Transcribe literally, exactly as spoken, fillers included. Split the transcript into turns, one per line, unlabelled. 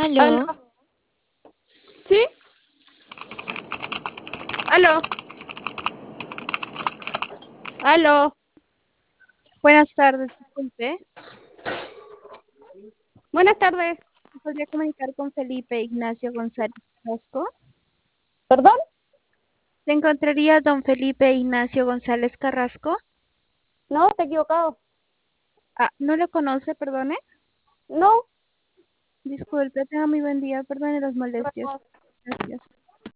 ¿Aló?
¿Aló? ¿Sí? ¿Aló? ¿Aló?
Buenas tardes, disculpe.
Buenas tardes.
¿Me podría comunicar con Felipe Ignacio González Carrasco?
¿Perdón?
¿Se encontraría don Felipe Ignacio González Carrasco?
No, te he equivocado.
Ah, ¿no lo conoce, perdone?
No.
Disculpe, tenga muy buen día, perdone las molestias. Gracias.